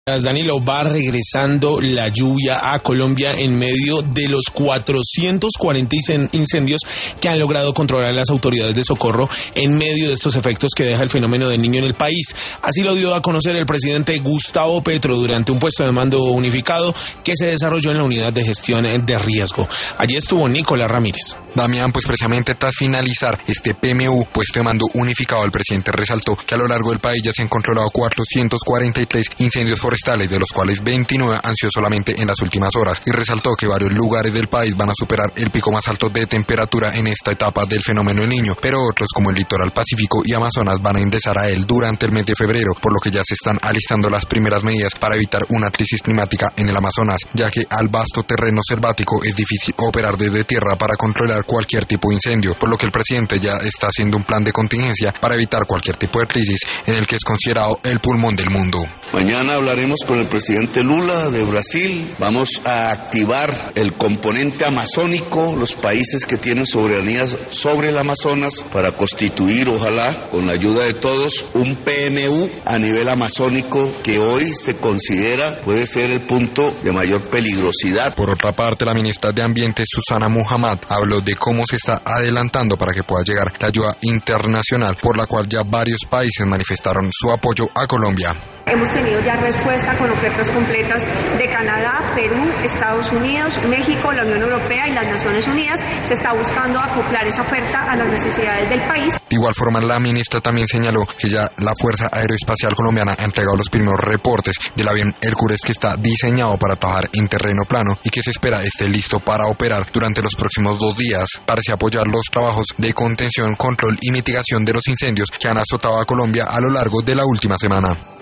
Danilo, va regresando la lluvia a Colombia en medio de los 440 incendios que han logrado controlar las autoridades de socorro en medio de estos efectos que deja el fenómeno del Niño en el país. Así lo dio a conocer el presidente Gustavo Petro durante un puesto de mando unificado que se desarrolló en la unidad de gestión de riesgo. Allí estuvo Nicolás Ramírez. Damián, pues precisamente tras finalizar este PMU, puesto de mando unificado, el presidente resaltó que a lo largo del país ya se han controlado 443 incendios forestales, de los cuales 29 han sido solamente en las últimas horas, y resaltó que varios lugares del país van a superar el pico más alto de temperatura en esta etapa del fenómeno del Niño, pero otros como el litoral pacífico y Amazonas van a ingresar a él durante el mes de febrero, por lo que ya se están alistando las primeras medidas para evitar una crisis climática en el Amazonas, ya que al vasto terreno selvático es difícil operar desde tierra para controlar cualquier tipo de incendio, por lo que el presidente ya está haciendo un plan de contingencia para evitar cualquier tipo de crisis en el que es considerado el pulmón del mundo. Mañana hablaremos con el presidente Lula de Brasil. Vamos a activar el componente amazónico, los países que tienen soberanía sobre el Amazonas, para constituir, ojalá, con la ayuda de todos, un PMU a nivel amazónico que hoy se considera puede ser el punto de mayor peligrosidad. Por otra parte, la ministra de Ambiente, Susana Muhammad, habló de cómo se está adelantando para que pueda llegar la ayuda internacional, por la cual ya varios países manifestaron su apoyo a Colombia. Hemos tenido ya respuesta con ofertas completas de Canadá, Perú, Estados Unidos, México, la Unión Europea y las Naciones Unidas. Se está buscando acoplar esa oferta a las necesidades del país. De igual forma, la ministra también señaló que ya la Fuerza Aeroespacial Colombiana ha entregado los primeros reportes del avión Hércules, que está diseñado para trabajar en terreno plano y que se espera esté listo para operar durante los próximos 2 días para así apoyar los trabajos de contención, control y mitigación de los incendios que han azotado a Colombia a lo largo de la última semana.